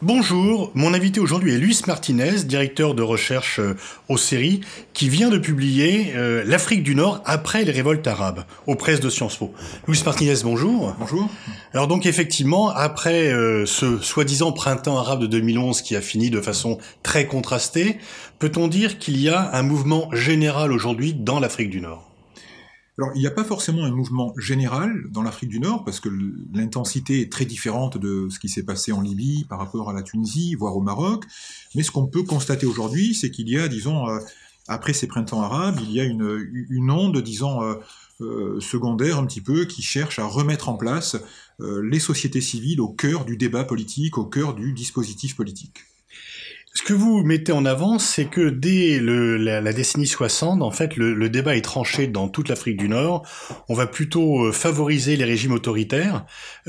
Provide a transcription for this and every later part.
Bonjour, mon invité aujourd'hui est Luis Martinez, directeur de recherche au CERI, qui vient de publier L'Afrique du Nord après les révoltes arabes, aux presses de Sciences Po. Luis Martinez, bonjour. Bonjour. Alors donc effectivement, après ce soi-disant printemps arabe de 2011 qui a fini de façon très contrastée, peut-on dire qu'il y a un mouvement général aujourd'hui dans l'Afrique du Nord ? Alors, il n'y a pas forcément un mouvement général dans l'Afrique du Nord, parce que l'intensité est très différente de ce qui s'est passé en Libye par rapport à la Tunisie, voire au Maroc. Mais ce qu'on peut constater aujourd'hui, c'est qu'il y a, disons, après ces printemps arabes, il y a une onde, disons, secondaire un petit peu, qui cherche à remettre en place les sociétés civiles au cœur du débat politique, au cœur du dispositif politique. Ce que vous mettez en avant, c'est que dès la décennie 60, en fait, le débat est tranché dans toute l'Afrique du Nord. On va plutôt favoriser les régimes autoritaires,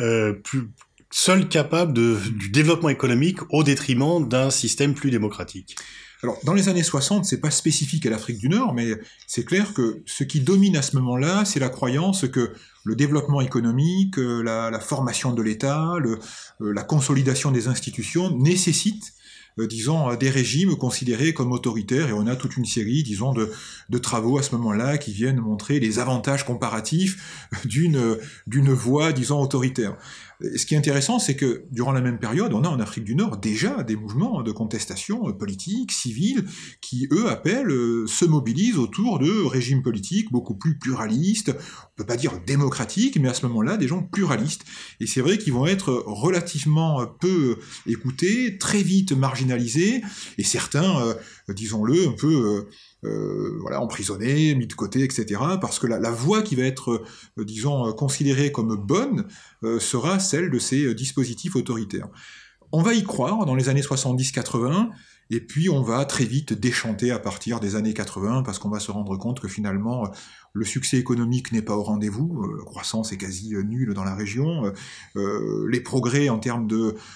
seuls capables du développement économique au détriment d'un système plus démocratique. Alors, dans les années 60, c'est pas spécifique à l'Afrique du Nord, mais c'est clair que ce qui domine à ce moment-là, c'est la croyance que le développement économique, la formation de l'État, la consolidation des institutions nécessitent disons, des régimes considérés comme autoritaires, et on a toute une série, disons, de travaux à ce moment-là qui viennent montrer les avantages comparatifs d'une voie, disons, autoritaire. Et ce qui est intéressant, c'est que durant la même période, on a en Afrique du Nord déjà des mouvements de contestation politique, civile, qui, eux, se mobilisent autour de régimes politiques beaucoup plus pluralistes, on peut pas dire démocratiques, mais à ce moment-là, des gens pluralistes. Et c'est vrai qu'ils vont être relativement peu écoutés, très vite marginalisés, et certains, disons-le, un peu emprisonnés, mis de côté, etc., parce que la voie qui va être, disons, considérée comme bonne sera celle de ces dispositifs autoritaires. On va y croire dans les années 70-80, et puis on va très vite déchanter à partir des années 80, parce qu'on va se rendre compte que finalement, le succès économique n'est pas au rendez-vous, la croissance est quasi nulle dans la région, les progrès en termes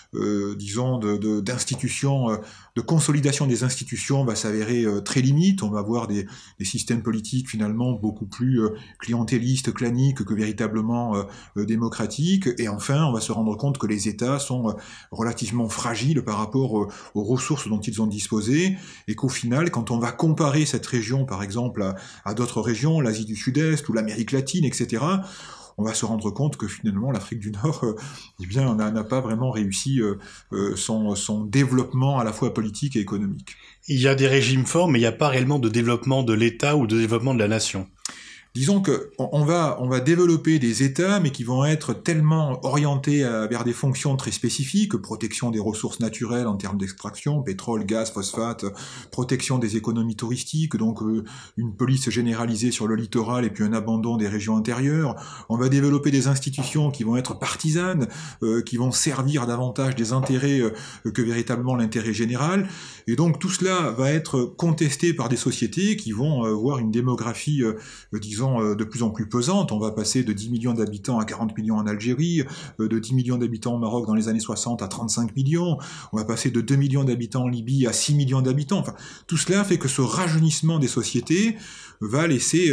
d'institutions, de consolidation des institutions va s'avérer très limite, on va avoir des systèmes politiques finalement beaucoup plus clientélistes, claniques que véritablement démocratiques, et enfin on va se rendre compte que les États sont relativement fragiles par rapport aux ressources dont ils ont disposé, et qu'au final, quand on va comparer cette région par exemple à d'autres régions, l'Asie du Sud-Est ou l'Amérique latine, etc., on va se rendre compte que finalement l'Afrique du Nord n'a pas vraiment réussi son développement à la fois politique et économique. Il y a des régimes forts, mais il n'y a pas réellement de développement de l'État ou de développement de la nation. Disons que on va développer des États, mais qui vont être tellement orientés vers des fonctions très spécifiques, protection des ressources naturelles en termes d'extraction, pétrole, gaz, phosphate, protection des économies touristiques, donc une police généralisée sur le littoral et puis un abandon des régions intérieures. On va développer des institutions qui vont être partisanes, qui vont servir davantage des intérêts que véritablement l'intérêt général. Et donc tout cela va être contesté par des sociétés qui vont voir une démographie, disons, de plus en plus pesante. On va passer de 10 millions d'habitants à 40 millions en Algérie, de 10 millions d'habitants au Maroc dans les années 60 à 35 millions, on va passer de 2 millions d'habitants en Libye à 6 millions d'habitants. Enfin, tout cela fait que ce rajeunissement des sociétés va laisser,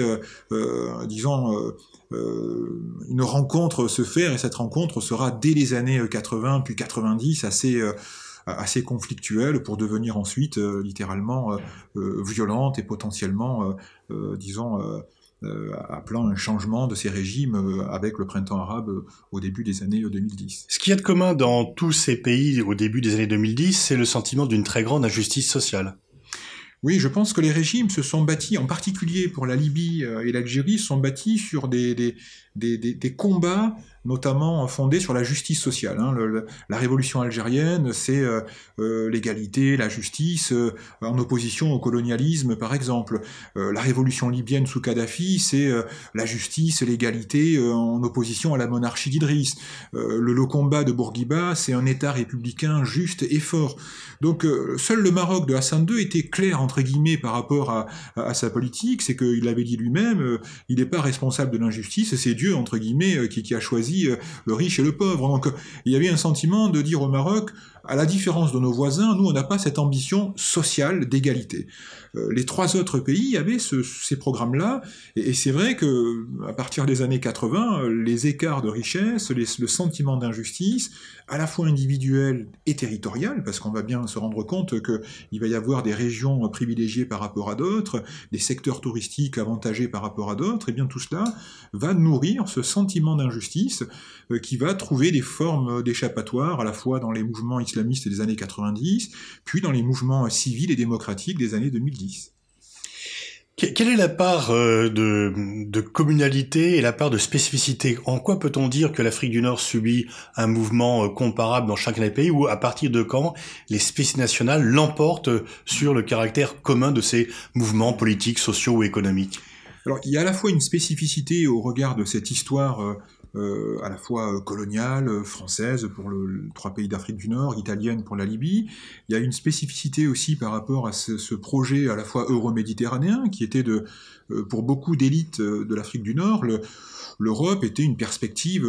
une rencontre se faire, et cette rencontre sera dès les années 80 puis 90 assez conflictuelle pour devenir ensuite littéralement violente et potentiellement, appelant un changement de ces régimes avec le printemps arabe au début des années 2010. Ce qu'il y a de commun dans tous ces pays au début des années 2010, c'est le sentiment d'une très grande injustice sociale. Oui, je pense que les régimes se sont bâtis, en particulier pour la Libye et l'Algérie, se sont bâtis sur des combats, notamment fondés sur la justice sociale. La révolution algérienne, c'est l'égalité, la justice, en opposition au colonialisme, par exemple. La révolution libyenne sous Kadhafi, c'est la justice, l'égalité, en opposition à la monarchie d'Idriss. Le combat de Bourguiba, c'est un État républicain juste et fort. Donc, seul le Maroc de Hassan II était clair, entre guillemets, par rapport à sa politique, c'est qu'il l'avait dit lui-même, il n'est pas responsable de l'injustice, c'est Dieu, entre guillemets, qui a choisi choisi le riche et le pauvre. Donc il y avait un sentiment de dire au Maroc, à la différence de nos voisins, nous on n'a pas cette ambition sociale d'égalité. Les 3 autres pays avaient ces programmes-là, et c'est vrai que à partir des années 80, les écarts de richesse, le sentiment d'injustice, à la fois individuel et territorial, parce qu'on va bien se rendre compte qu'il va y avoir des régions privilégiées par rapport à d'autres, des secteurs touristiques avantagés par rapport à d'autres, et bien tout cela va nourrir ce sentiment d'injustice qui va trouver des formes d'échappatoire, à la fois dans les mouvements islamistes des années 90, puis dans les mouvements civils et démocratiques des années 2010. Quelle est la part de communalité et la part de spécificité? En quoi peut-on dire que l'Afrique du Nord subit un mouvement comparable dans chacun des pays, ou à partir de quand les spécificités nationales l'emportent sur le caractère commun de ces mouvements politiques, sociaux ou économiques? Alors, il y a à la fois une spécificité au regard de cette histoire à la fois coloniale, française pour les 3 pays d'Afrique du Nord, italienne pour la Libye. Il y a une spécificité aussi par rapport à ce projet à la fois euro-méditerranéen qui était pour beaucoup d'élites de l'Afrique du Nord, l'Europe était une perspective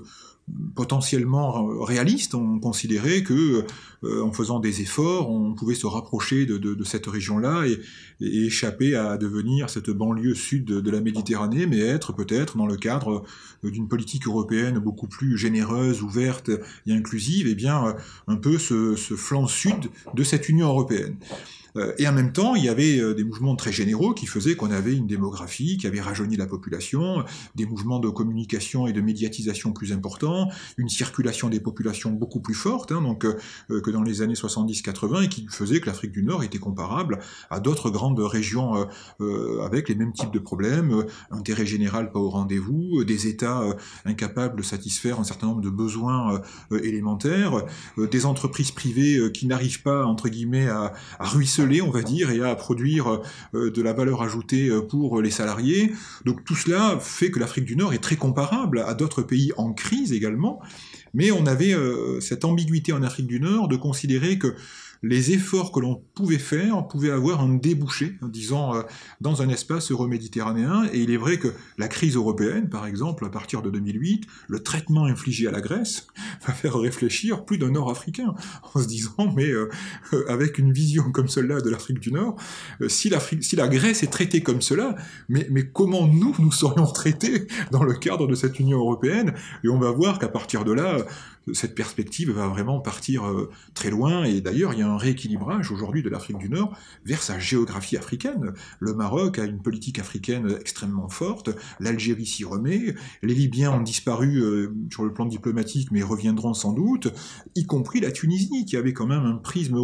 potentiellement réaliste. On considérait que en faisant des efforts, on pouvait se rapprocher de cette région-là et échapper à devenir cette banlieue sud de la Méditerranée, mais être peut-être dans le cadre d'une politique européenne beaucoup plus généreuse, ouverte et inclusive, et bien un peu ce flanc sud de cette Union européenne. Et en même temps, il y avait des mouvements très généraux qui faisaient qu'on avait une démographie qui avait rajeuni la population, des mouvements de communication et de médiatisation plus importants, une circulation des populations beaucoup plus forte, donc que dans les années 70-80, et qui faisait que l'Afrique du Nord était comparable à d'autres grandes régions avec les mêmes types de problèmes, intérêt général pas au rendez-vous, des États incapables de satisfaire un certain nombre de besoins élémentaires, des entreprises privées qui n'arrivent pas, entre guillemets, à ruisseler, on va dire, et à produire de la valeur ajoutée pour les salariés. Donc tout cela fait que l'Afrique du Nord est très comparable à d'autres pays en crise également, mais on avait cette ambiguïté en Afrique du Nord de considérer que les efforts que l'on pouvait faire pouvaient avoir un débouché, disons, dans un espace euro-méditerranéen. Et il est vrai que la crise européenne, par exemple, à partir de 2008, le traitement infligé à la Grèce va faire réfléchir plus d'un Nord-Africain, en se disant, mais avec une vision comme celle-là de l'Afrique du Nord, si la Grèce est traitée comme cela, mais comment nous serions traités dans le cadre de cette Union européenne? Et on va voir qu'à partir de là, cette perspective va vraiment partir très loin, et d'ailleurs il y a un rééquilibrage aujourd'hui de l'Afrique du Nord vers sa géographie africaine. Le Maroc a une politique africaine extrêmement forte, l'Algérie s'y remet, les Libyens ont disparu sur le plan diplomatique mais reviendront sans doute, y compris la Tunisie qui avait quand même un prisme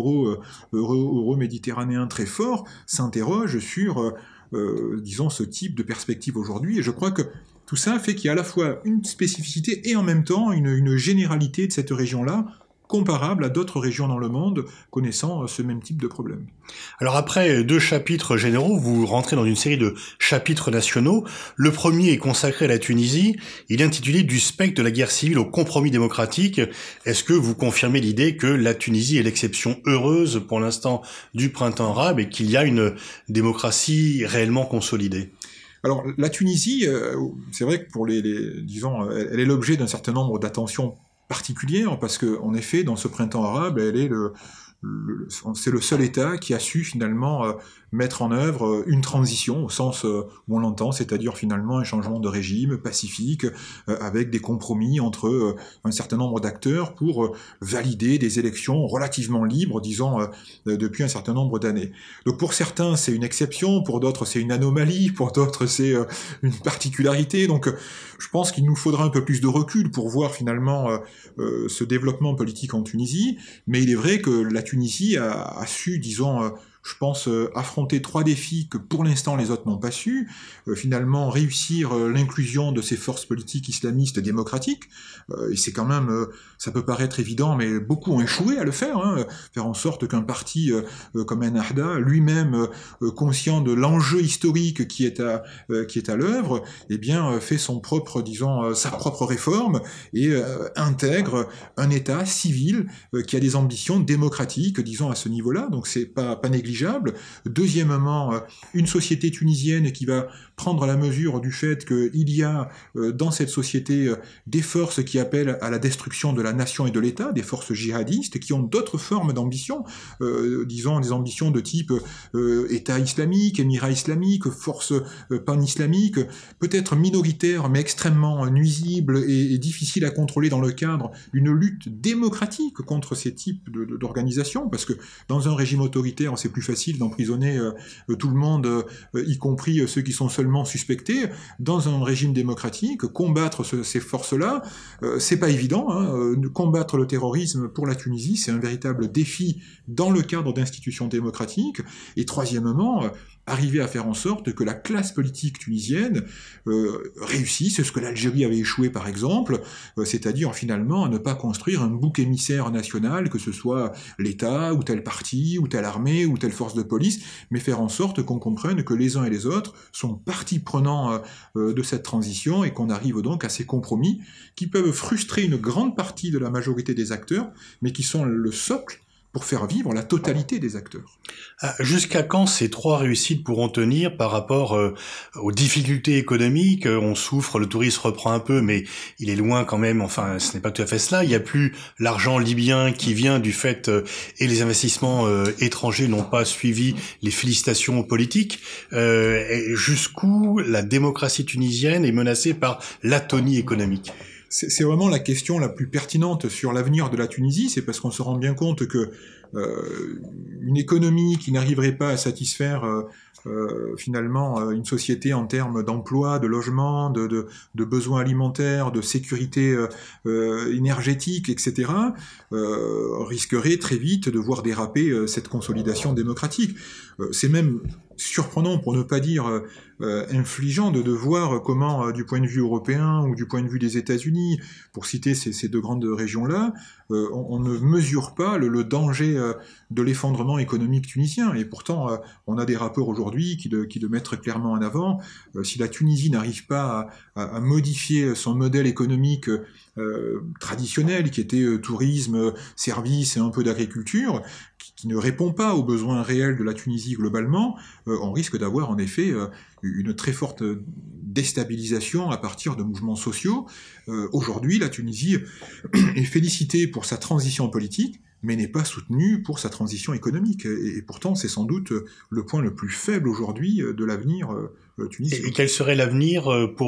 euro-méditerranéen très fort, s'interroge sur disons ce type de perspective aujourd'hui, et je crois que tout ça fait qu'il y a à la fois une spécificité et en même temps une généralité de cette région-là, comparable à d'autres régions dans le monde connaissant ce même type de problème. Alors après 2 chapitres généraux, vous rentrez dans une série de chapitres nationaux. Le premier est consacré à la Tunisie. Il est intitulé « Du spectre de la guerre civile au compromis démocratique ». Est-ce que vous confirmez l'idée que la Tunisie est l'exception heureuse pour l'instant du printemps arabe et qu'il y a une démocratie réellement consolidée ? Alors la Tunisie, c'est vrai que disons, elle est l'objet d'un certain nombre d'attentions particulières, parce qu'en effet, dans ce printemps arabe, elle est c'est le seul État qui a su finalement mettre en œuvre une transition au sens où on l'entend, c'est-à-dire finalement un changement de régime pacifique avec des compromis entre un certain nombre d'acteurs pour valider des élections relativement libres, disons, depuis un certain nombre d'années. Donc pour certains c'est une exception, pour d'autres c'est une anomalie, pour d'autres c'est une particularité. Donc je pense qu'il nous faudra un peu plus de recul pour voir finalement ce développement politique en Tunisie, mais il est vrai que la Tunisie a su, disons, je pense, affronter 3 défis que pour l'instant les autres n'ont pas su, finalement réussir l'inclusion de ces forces politiques islamistes démocratiques, et c'est quand même, ça peut paraître évident, mais beaucoup ont échoué à le faire, faire en sorte qu'un parti comme Ennahda, lui-même conscient de l'enjeu historique qui est à l'œuvre, eh bien fait son propre, disons, sa propre réforme, et intègre un État civil qui a des ambitions démocratiques, disons, à ce niveau-là, donc c'est pas négligeable. négligeable. Deuxièmement, une société tunisienne qui va prendre la mesure du fait qu'il y a dans cette société des forces qui appellent à la destruction de la nation et de l'État, des forces djihadistes qui ont d'autres formes d'ambition, disons des ambitions de type État islamique, Émirat islamique, forces pan-islamiques, peut-être minoritaires mais extrêmement nuisibles et difficiles à contrôler dans le cadre d'une lutte démocratique contre ces types d'organisations, parce que dans un régime autoritaire, c'est plus facile d'emprisonner tout le monde, y compris ceux qui sont seulement suspectés. Dans un régime démocratique, combattre ces forces-là, c'est pas évident. Combattre le terrorisme pour la Tunisie, c'est un véritable défi dans le cadre d'institutions démocratiques. Et troisièmement, arriver à faire en sorte que la classe politique tunisienne réussisse ce que l'Algérie avait échoué par exemple, c'est-à-dire finalement à ne pas construire un bouc émissaire national, que ce soit l'État, ou tel parti, ou telle armée, ou telle force de police, mais faire en sorte qu'on comprenne que les uns et les autres sont partie prenante de cette transition et qu'on arrive donc à ces compromis qui peuvent frustrer une grande partie de la majorité des acteurs, mais qui sont le socle pour faire vivre la totalité des acteurs. Jusqu'à quand ces trois réussites pourront tenir par rapport aux difficultés économiques? On souffre, le tourisme reprend un peu, mais il est loin quand même, enfin ce n'est pas tout à fait cela. Il n'y a plus l'argent libyen qui vient du fait, et les investissements étrangers n'ont pas suivi les félicitations politiques. Jusqu'où la démocratie tunisienne est menacée par l'atonie économique? C'est vraiment la question la plus pertinente sur l'avenir de la Tunisie, c'est parce qu'on se rend bien compte que une économie qui n'arriverait pas à satisfaire finalement une société en termes d'emploi, de logement, de besoins alimentaires, de sécurité énergétique, etc., risquerait très vite de voir déraper cette consolidation démocratique. C'est même surprenant, pour ne pas dire infligeant, de voir comment, du point de vue européen ou du point de vue des États-Unis, pour citer ces deux grandes régions-là, on ne mesure pas le danger de l'effondrement économique tunisien. Et pourtant, on a des rapports aujourd'hui qui le mettent clairement en avant. Si la Tunisie n'arrive pas à modifier son modèle économique traditionnel, qui était tourisme, services et un peu d'agriculture, qui ne répond pas aux besoins réels de la Tunisie globalement, on risque d'avoir en effet une très forte déstabilisation à partir de mouvements sociaux. Aujourd'hui, la Tunisie est félicitée pour sa transition politique, mais n'est pas soutenue pour sa transition économique. Et pourtant, c'est sans doute le point le plus faible aujourd'hui de l'avenir tunisien. Et quel serait l'avenir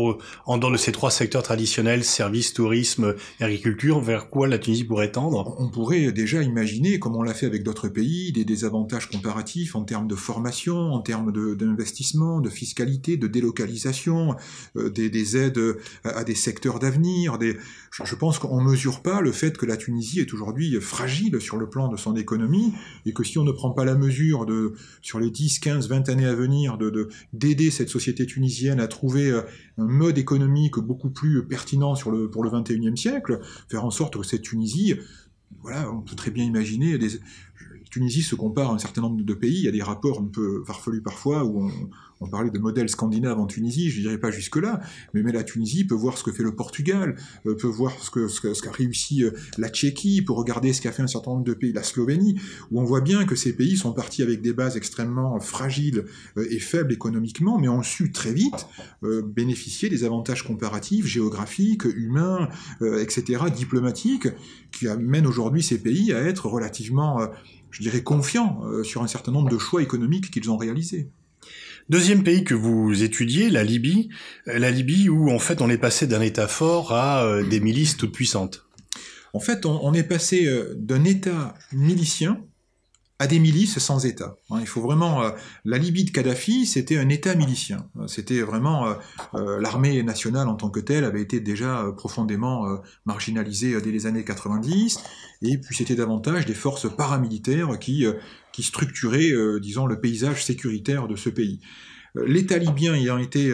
en dehors de ces trois secteurs traditionnels, services, tourisme, agriculture, vers quoi la Tunisie pourrait tendre? On pourrait déjà imaginer, comme on l'a fait avec d'autres pays, des avantages comparatifs en termes de formation, en termes d'investissement, de fiscalité, de délocalisation, des aides à des secteurs d'avenir. Je pense qu'on ne mesure pas le fait que la Tunisie est aujourd'hui fragile sur le plan de son économie, et que si on ne prend pas la mesure sur les 10, 15, 20 années à venir d'aider cette société tunisienne à trouver un mode économique beaucoup plus pertinent pour le 21e siècle, faire en sorte que cette Tunisie, voilà, on peut très bien imaginer, la Tunisie se compare à un certain nombre de pays, il y a des rapports un peu farfelus parfois où on parlait de modèle scandinave en Tunisie, je ne dirais pas jusque-là, mais la Tunisie peut voir ce que fait le Portugal, peut voir ce qu'a réussi la Tchéquie, peut regarder ce qu'a fait un certain nombre de pays, la Slovénie, où on voit bien que ces pays sont partis avec des bases extrêmement fragiles et faibles économiquement, mais ont su très vite bénéficier des avantages comparatifs, géographiques, humains, etc., diplomatiques, qui amènent aujourd'hui ces pays à être relativement, je dirais, confiants sur un certain nombre de choix économiques qu'ils ont réalisés. Deuxième pays que vous étudiez, la Libye où en fait on est passé d'un État fort à des milices toutes puissantes. En fait, on est passé d'un État milicien à des milices sans État. Il faut vraiment... la Libye de Kadhafi, c'était un État milicien. C'était vraiment... l'armée nationale en tant que telle avait été déjà profondément marginalisée dès les années 90, et puis c'était davantage des forces paramilitaires qui structuraient, disons, le paysage sécuritaire de ce pays. L'État libyen ayant été,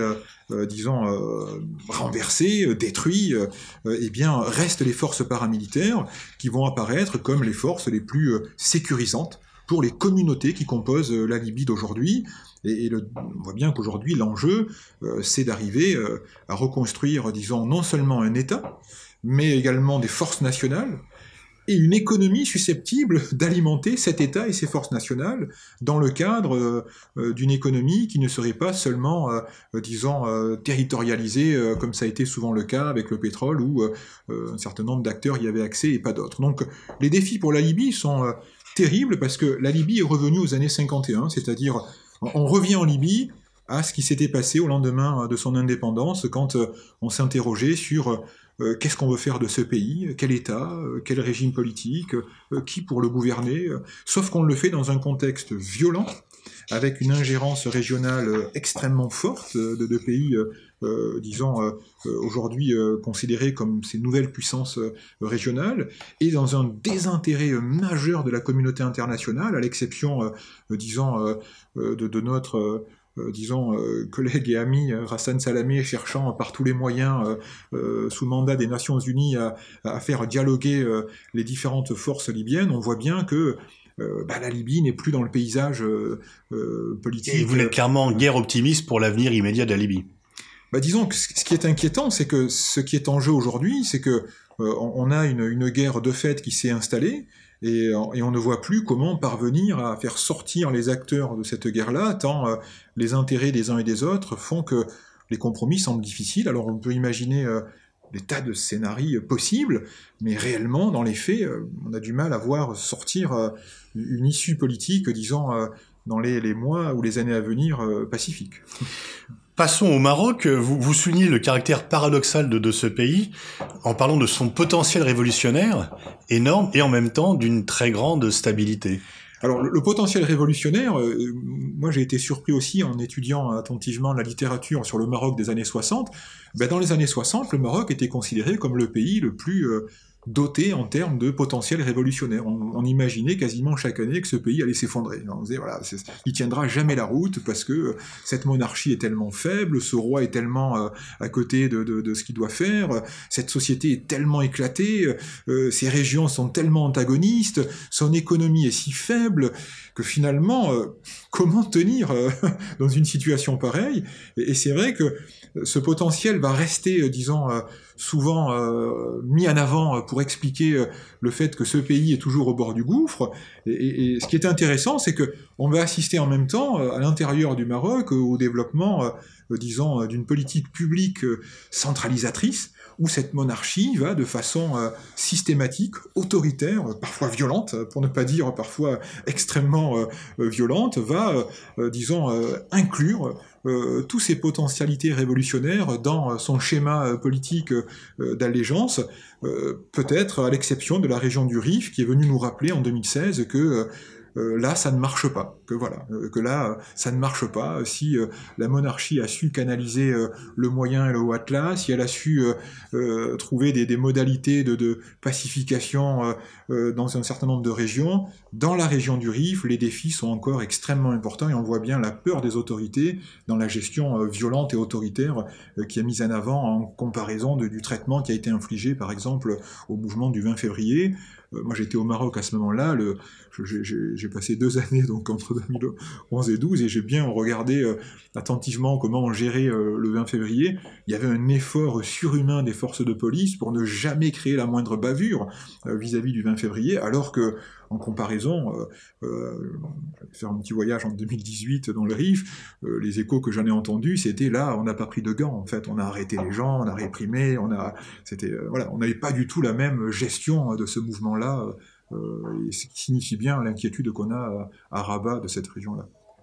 renversé, détruit, eh bien, restent les forces paramilitaires qui vont apparaître comme les forces les plus sécurisantes pour les communautés qui composent la Libye d'aujourd'hui. Et on voit bien qu'aujourd'hui, l'enjeu, c'est d'arriver à reconstruire, disons, non seulement un État, mais également des forces nationales, et une économie susceptible d'alimenter cet État et ses forces nationales dans le cadre d'une économie qui ne serait pas seulement, territorialisée, comme ça a été souvent le cas avec le pétrole, où un certain nombre d'acteurs y avaient accès et pas d'autres. Donc les défis pour la Libye sont terribles, parce que la Libye est revenue aux années 51, c'est-à-dire on revient en Libye à ce qui s'était passé au lendemain de son indépendance, quand on s'interrogeait sur qu'est-ce qu'on veut faire de ce pays, quel État, quel régime politique, qui pour le gouverner, sauf qu'on le fait dans un contexte violent, avec une ingérence régionale extrêmement forte de pays, aujourd'hui considérés comme ces nouvelles puissances régionales, et dans un désintérêt majeur de la communauté internationale, à l'exception, de notre... collègue et ami Hassan Salamé, cherchant par tous les moyens, sous mandat des Nations Unies, à faire dialoguer les différentes forces libyennes, on voit bien que la Libye n'est plus dans le paysage politique. Et vous êtes clairement en guerre optimiste pour l'avenir immédiat de la Libye. Disons que ce qui est inquiétant, c'est que ce qui est en jeu aujourd'hui, c'est que on a une guerre de fait qui s'est installée, et on ne voit plus comment parvenir à faire sortir les acteurs de cette guerre-là, tant les intérêts des uns et des autres font que les compromis semblent difficiles. Alors on peut imaginer des tas de scénarios possibles, mais réellement, dans les faits, on a du mal à voir sortir une issue politique, dans les mois ou les années à venir, pacifique. Passons au Maroc. Vous soulignez le caractère paradoxal de ce pays en parlant de son potentiel révolutionnaire énorme et en même temps d'une très grande stabilité. Alors le potentiel révolutionnaire, moi j'ai été surpris aussi en étudiant attentivement la littérature sur le Maroc des années 60. Dans les années 60, le Maroc était considéré comme le pays le plus doté en termes de potentiel révolutionnaire. On imaginait quasiment chaque année que ce pays allait s'effondrer. On disait, il tiendra jamais la route parce que cette monarchie est tellement faible, ce roi est tellement à côté de ce qu'il doit faire, cette société est tellement éclatée, ces régions sont tellement antagonistes, son économie est si faible que finalement, comment tenir dans une situation pareille ? Et c'est vrai que ce potentiel va rester, souvent mis en avant pour expliquer le fait que ce pays est toujours au bord du gouffre. Et ce qui est intéressant, c'est que on va assister en même temps, à l'intérieur du Maroc, au développement, d'une politique publique centralisatrice, où cette monarchie va de façon systématique, autoritaire, parfois violente, pour ne pas dire parfois extrêmement violente, va, inclure tous ces potentialités révolutionnaires dans son schéma politique d'allégeance, peut-être à l'exception de la région du Rif, qui est venue nous rappeler en 2016 que là, ça ne marche pas. Que là, ça ne marche pas. Si la monarchie a su canaliser le Moyen et le Haut Atlas, si elle a su trouver des modalités de pacification dans un certain nombre de régions, dans la région du Rif, les défis sont encore extrêmement importants, et on voit bien la peur des autorités dans la gestion violente et autoritaire qui est mise en avant en comparaison du traitement qui a été infligé, par exemple, au mouvement du 20 février. Moi, j'étais au Maroc à ce moment-là. J'ai passé 2 années, donc entre 2011 et 2012, et j'ai bien regardé attentivement comment on gérait le 20 février. Il y avait un effort surhumain des forces de police pour ne jamais créer la moindre bavure vis-à-vis du 20 février, alors que, en comparaison, j'allais faire un petit voyage en 2018 dans le Rif, les échos que j'en ai entendus, c'était là, on n'a pas pris de gants, en fait, on a arrêté les gens, on a réprimé, on n'avait pas du tout la même gestion de ce mouvement-là, et ce qui signifie bien l'inquiétude qu'on a à Rabat de cette région-là.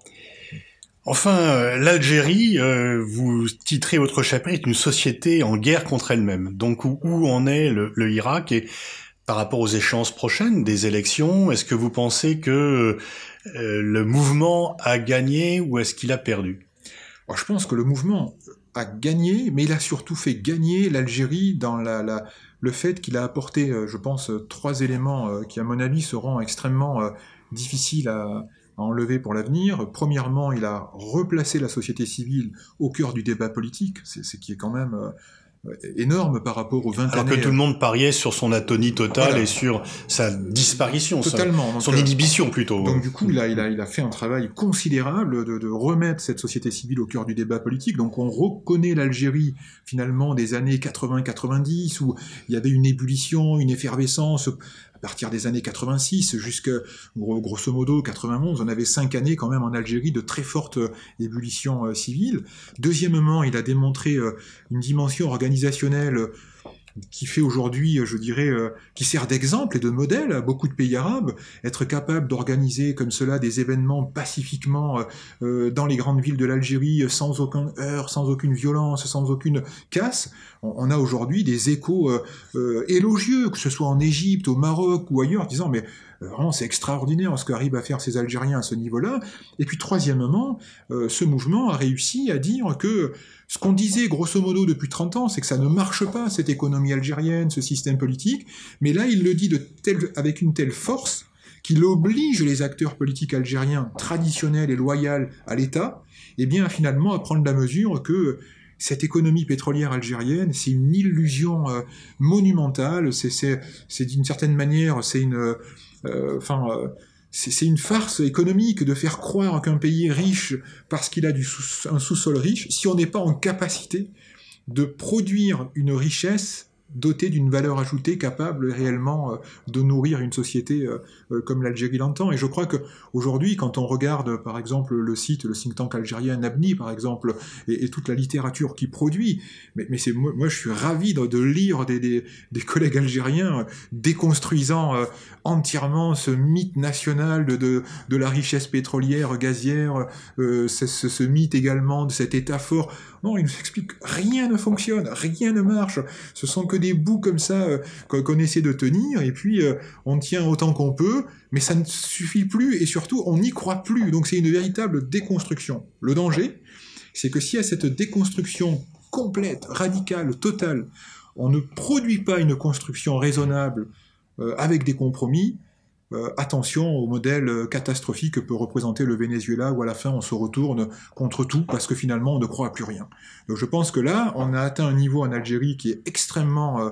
Enfin, l'Algérie, vous titrez votre chapitre, est une société en guerre contre elle-même. Donc où en est le Irak, et par rapport aux échéances prochaines des élections, est-ce que vous pensez que le mouvement a gagné ou est-ce qu'il a perdu ? Je pense que le mouvement a gagné, mais il a surtout fait gagner l'Algérie dans le fait qu'il a apporté, je pense, 3 éléments qui, à mon avis, seront extrêmement difficiles à enlever pour l'avenir. Premièrement, il a replacé la société civile au cœur du débat politique, ce qui est quand même énorme par rapport aux 20 années... Alors que tout le monde pariait sur son atonie totale, voilà, et sur sa disparition, totalement. Son inhibition plutôt. Donc du coup, il a fait un travail considérable de remettre cette société civile au cœur du débat politique. Donc on reconnaît l'Algérie finalement des années 80-90, où il y avait une ébullition, une effervescence à partir des années 86 jusqu'à, grosso modo, 91, on avait 5 années quand même en Algérie de très forte ébullition civile. Deuxièmement, il a démontré une dimension organisationnelle qui fait aujourd'hui, je dirais, qui sert d'exemple et de modèle à beaucoup de pays arabes, être capable d'organiser comme cela des événements pacifiquement dans les grandes villes de l'Algérie, sans aucun heurt, sans aucune violence, sans aucune casse. On a aujourd'hui des échos élogieux, que ce soit en Égypte, au Maroc ou ailleurs, disant mais vraiment c'est extraordinaire ce qu'arrivent à faire ces Algériens à ce niveau-là. Et puis troisièmement, ce mouvement a réussi à dire que ce qu'on disait grosso modo depuis 30 ans, c'est que ça ne marche pas, cette économie algérienne, ce système politique, mais là il le dit avec une telle force qu'il oblige les acteurs politiques algériens traditionnels et loyaux à l'État, et bien finalement à prendre la mesure que cette économie pétrolière algérienne, c'est une illusion monumentale, c'est d'une certaine manière, c'est une farce économique de faire croire qu'un pays est riche parce qu'il a un sous-sol riche, si on n'est pas en capacité de produire une richesse dotée d'une valeur ajoutée capable réellement de nourrir une société comme l'Algérie l'entend. Et je crois qu'aujourd'hui, quand on regarde par exemple le think tank algérien Nabni par exemple, et toute la littérature qu'il produit, mais moi je suis ravi de lire des collègues algériens déconstruisant entièrement ce mythe national de la richesse pétrolière, gazière, ce mythe également de cet état fort. Non, il nous explique rien ne fonctionne, rien ne marche. Ce sont que des bouts comme ça qu'on essaie de tenir, et puis on tient autant qu'on peut, mais ça ne suffit plus, et surtout on n'y croit plus. Donc c'est une véritable déconstruction. Le danger, c'est que si à cette déconstruction complète, radicale, totale, on ne produit pas une construction raisonnable avec des compromis, attention au modèle catastrophique que peut représenter le Venezuela, où à la fin on se retourne contre tout parce que finalement on ne croit à plus rien. Donc je pense que là, on a atteint un niveau en Algérie qui est extrêmement,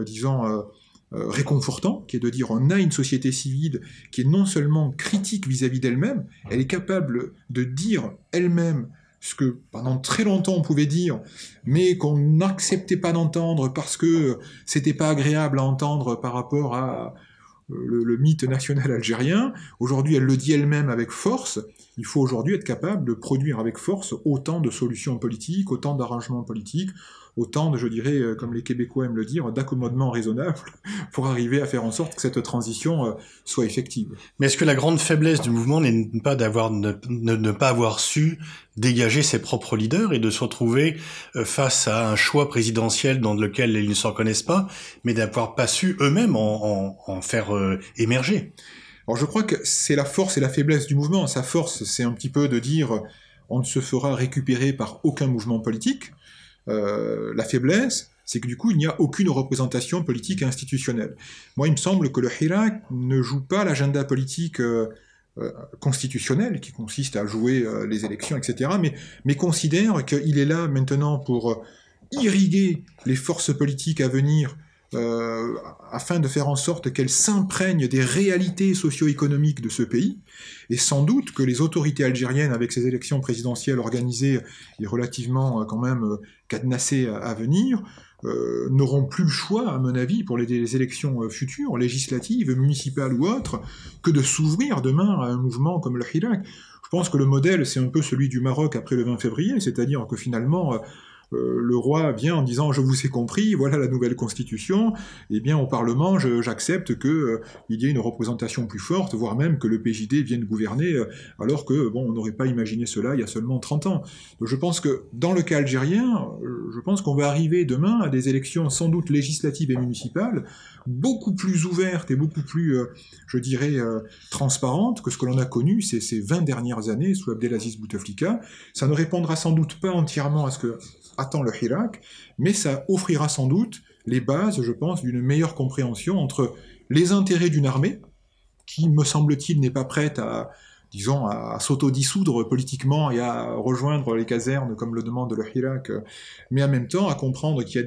réconfortant, qui est de dire on a une société civile qui est non seulement critique vis-à-vis d'elle-même, elle est capable de dire elle-même ce que pendant très longtemps on pouvait dire, mais qu'on n'acceptait pas d'entendre parce que c'était pas agréable à entendre par rapport à le mythe national algérien. Aujourd'hui, elle le dit elle-même avec force. Il faut aujourd'hui être capable de produire avec force autant de solutions politiques, autant d'arrangements politiques, autant de, je dirais, comme les Québécois aiment le dire, d'accommodements raisonnables pour arriver à faire en sorte que cette transition soit effective. Mais est-ce que la grande faiblesse du mouvement n'est pas ne pas avoir su dégager ses propres leaders et de se retrouver face à un choix présidentiel dans lequel ils ne s'en connaissent pas, mais d'avoir pas su eux-mêmes en faire émerger? Alors je crois que c'est la force et la faiblesse du mouvement. Sa force, c'est un petit peu de dire on ne se fera récupérer par aucun mouvement politique. La faiblesse, c'est que du coup, il n'y a aucune représentation politique institutionnelle. Moi, il me semble que le Hirak ne joue pas l'agenda politique constitutionnel, qui consiste à jouer les élections, etc., mais considère qu'il est là maintenant pour irriguer les forces politiques à venir afin de faire en sorte qu'elles s'imprègnent des réalités socio-économiques de ce pays, et sans doute que les autorités algériennes, avec ces élections présidentielles organisées et relativement quand même cadenassées à venir, n'auront plus le choix, à mon avis, pour les élections futures, législatives, municipales ou autres, que de s'ouvrir demain à un mouvement comme le Hirak. Je pense que le modèle, c'est un peu celui du Maroc après le 20 février, c'est-à-dire que finalement le roi vient en disant « je vous ai compris, voilà la nouvelle constitution », et bien au Parlement j'accepte qu'il y ait une représentation plus forte, voire même que le PJD vienne gouverner, alors que on n'aurait pas imaginé cela il y a seulement 30 ans. Donc je pense que dans le cas algérien, je pense qu'on va arriver demain à des élections sans doute législatives et municipales, beaucoup plus ouvertes et beaucoup plus, je dirais, transparentes que ce que l'on a connu ces 20 dernières années sous Abdelaziz Bouteflika. Ça ne répondra sans doute pas entièrement à ce que attend le Hirak, mais ça offrira sans doute les bases, je pense, d'une meilleure compréhension entre les intérêts d'une armée, qui, me semble-t-il, n'est pas prête à s'auto-dissoudre politiquement et à rejoindre les casernes comme le demande le Hirak, mais en même temps à comprendre qu'il y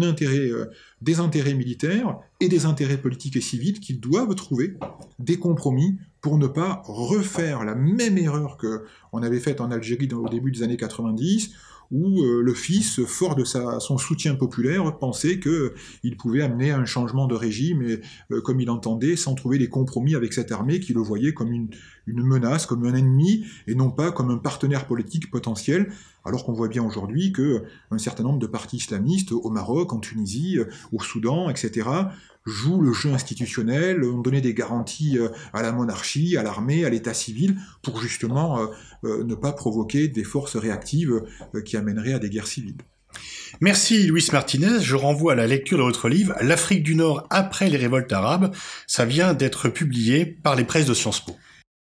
a des intérêts militaires et des intérêts politiques et civils qui doivent trouver des compromis pour ne pas refaire la même erreur qu'on avait faite en Algérie au début des années 90, où le fils, fort de son soutien populaire, pensait qu'il pouvait amener un changement de régime et, comme il entendait, sans trouver des compromis avec cette armée qui le voyait comme une menace, comme un ennemi, et non pas comme un partenaire politique potentiel, alors qu'on voit bien aujourd'hui qu'un certain nombre de partis islamistes au Maroc, en Tunisie, au Soudan, etc., jouent le jeu institutionnel, ont donné des garanties à la monarchie, à l'armée, à l'état civil, pour justement ne pas provoquer des forces réactives qui amèneraient à des guerres civiles. Merci Luis Martinez, je renvoie à la lecture de votre livre « L'Afrique du Nord après les révoltes arabes ». Ça vient d'être publié par les presses de Sciences Po.